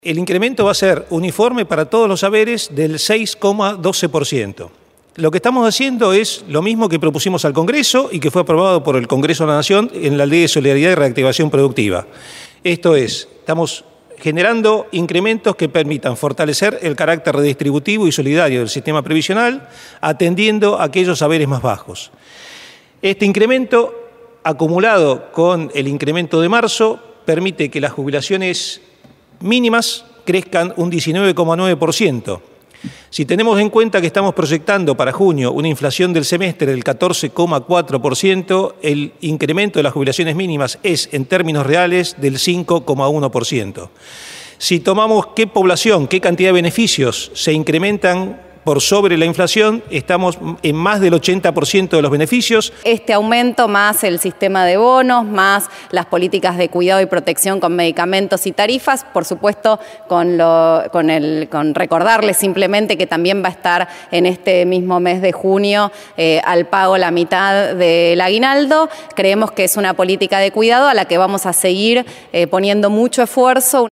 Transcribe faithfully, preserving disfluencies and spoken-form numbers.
El incremento va a ser uniforme para todos los haberes del seis coma doce por ciento. Lo que estamos haciendo es lo mismo que propusimos al Congreso y que fue aprobado por el Congreso de la Nación en la Ley de Solidaridad y Reactivación Productiva. Esto es, estamos generando incrementos que permitan fortalecer el carácter redistributivo y solidario del sistema previsional, atendiendo a aquellos haberes más bajos. Este incremento, acumulado con el incremento de marzo, permite que las jubilaciones mínimas crezcan un diecinueve coma nueve por ciento. Si tenemos en cuenta que estamos proyectando para junio una inflación del semestre del catorce coma cuatro por ciento, el incremento de las jubilaciones mínimas es, en términos reales, del cinco coma uno por ciento. Si tomamos qué población, qué cantidad de beneficios se incrementan por sobre la inflación, estamos en más del ochenta por ciento de los beneficios. Este aumento más el sistema de bonos, más las políticas de cuidado y protección con medicamentos y tarifas, por supuesto con, lo, con, el, con recordarles simplemente que también va a estar en este mismo mes de junio eh, al pago la mitad del aguinaldo. Creemos que es una política de cuidado a la que vamos a seguir eh, poniendo mucho esfuerzo.